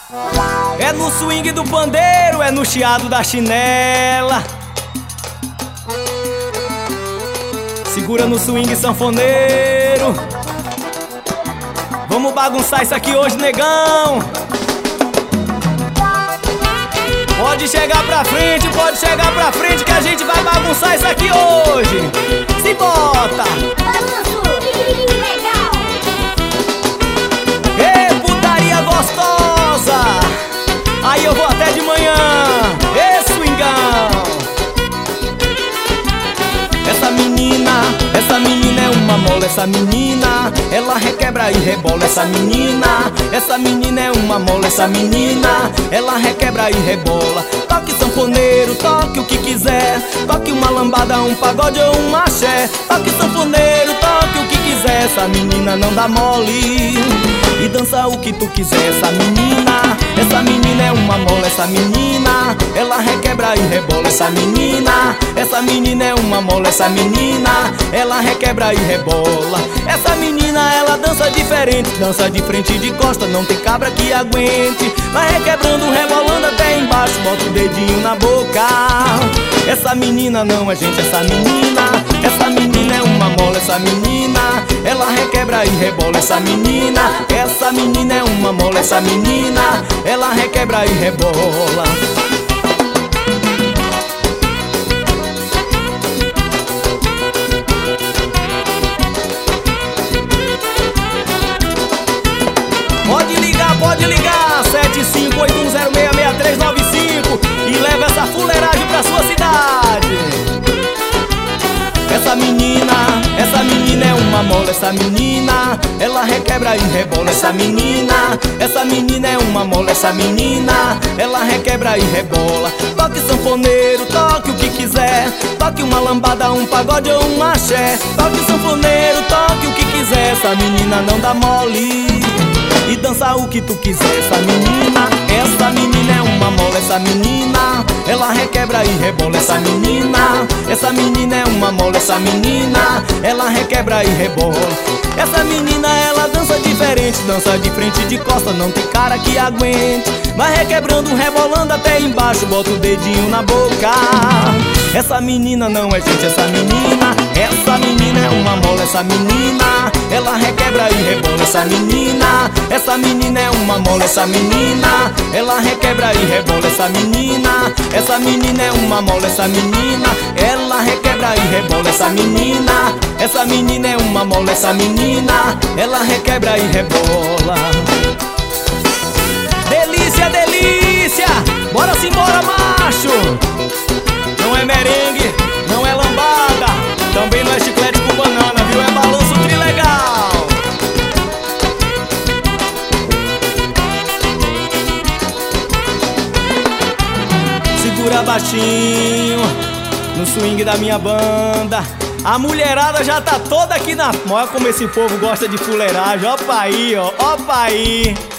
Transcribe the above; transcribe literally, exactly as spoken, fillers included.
É no swing do pandeiro, é no chiado da chinela. Segura no swing sanfoneiro. Vamos bagunçar isso aqui hoje, negão. Pode chegar pra frente, pode chegar pra frente, que a gente vai bagunçar isso aqui hoje. Se bota! Ê, putaria gostosa! Aí eu vou até de manhã. Ê, swingão! Essa menina, essa menina é uma mola. Essa menina, ela requebra e rebola. Essa menina, essa menina é uma mola. Essa menina, ela requebra e rebola. Toque sanfoneiro, toque o que quiser. Toque uma lambada, um pagode ou um axé. Toque sanfoneiro, toque o que quiser. Essa menina não dá mole e dança o que tu quiser. Essa menina, essa menina é uma mola. Essa menina, ela requebra e rebola. Essa menina, essa menina é uma mola. Essa menina, ela requebra e rebola. Essa menina, ela dança diferente, dança de frente e de costa, não tem cabra que aguente. Vai requebrando, rebolando até embaixo, bota o dedinho na boca. Essa menina não é gente, essa menina, essa menina é uma mola. Essa menina, ela requebra e rebola. Essa menina, essa menina é uma mola. Essa menina, ela requebra e rebola. Pode ligar, pode ligar, sete cinco oito um zero seis seis três nove cinco e leva essa fuleiragem pra sua cidade. Essa menina, essa menina é uma mola. Essa menina, ela requebra e rebola. Essa menina, essa menina é uma mola. Essa menina, ela requebra e rebola. Toque sanfoneiro, toque o que quiser. Toque uma lambada, um pagode ou um axé. Toque sanfoneiro, toque o que quiser. Essa menina não dá mole e dança o que tu quiser. Essa menina, essa menina é uma mola. Essa menina, ela requebra e rebola. Essa menina, essa menina é uma mola. Essa menina, ela requebra e rebola. Essa menina, ela dança diferente, dança de frente e de costa, não tem cara que aguente. Vai requebrando, rebolando até embaixo, bota o dedinho na boca. Essa menina não é gente, essa menina, essa menina é uma mola. Essa menina, ela requebra e rebola. Essa menina, essa menina é uma mola. Essa menina, ela requebra e rebola. Essa menina, essa menina é uma mola. Essa menina, ela requebra e rebola. Essa menina, essa menina é uma mola. Essa menina, ela requebra e rebola. Delícia, delícia! Bora se embora, macho! Não é merengue, não é lambada, também não é chiclete com banana, viu? É balanço trilegal. Segura baixinho no swing da minha banda. A mulherada já tá toda aqui na... Olha como esse povo gosta de fuleiragem. Opa aí, ó, opa aí.